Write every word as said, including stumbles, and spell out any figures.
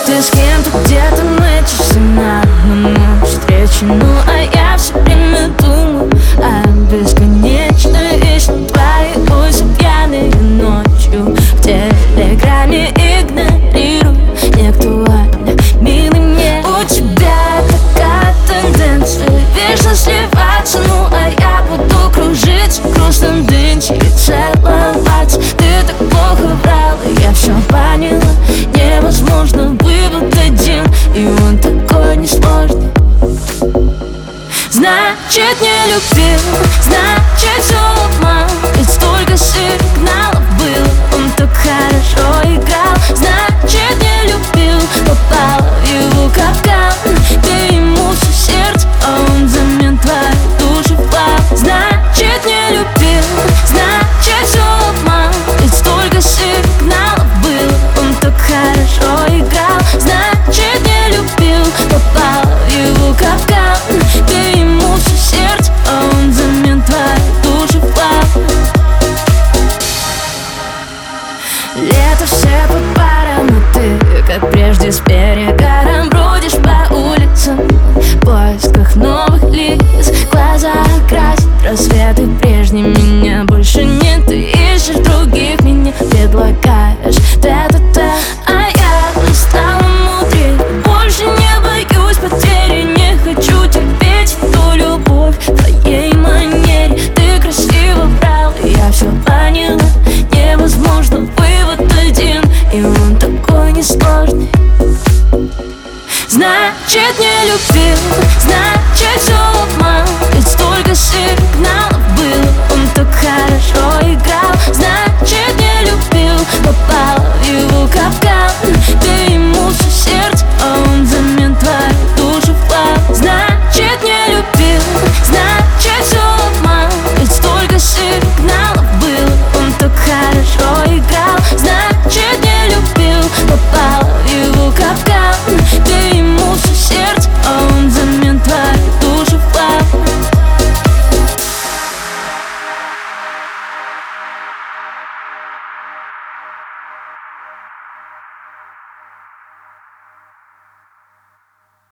Ты с кем-то где-то мечешься на ночь встречи, ну а я все время думаю о бесконечной вечно твоей усе пьяной ночью. В телеграме игнорирую, не актуально, милый мне. У тебя такая тенденция вечно сливаться, ну а я буду кружить в грустном дынче и целоваться. Ты так плохо врала, я все поняла. Невозможно выбрать один, и он такой несложный. Значит, не любил, значит, все обман. Ведь столько сигналов было, он так хорошо играл. Значит, не любил, попала в его капкан. Ты ему все сердце, а он взамен твою душу впал. Значит, не любил, значит, все обман. Ведь столько сигналов было, он так хорошо играл. Значит, не любил, попала в его капкан. Ты ему все сердце, а он взамен твою душу впал. Лето все по парам, но ты, как прежде, с перегаром бродишь по улицам в поисках новых лиц. Глаза красят рассветы прежние, меня больше нет. Ты ищешь других, меня предлагаешь тет-а-тет. А я стала мудрее, больше не боюсь потери. Не хочу терпеть эту любовь в твоей манере. Ты красиво врал, я все поняла. Невозможно вывод один, и он такой несложный. Значит, не любил, значит, все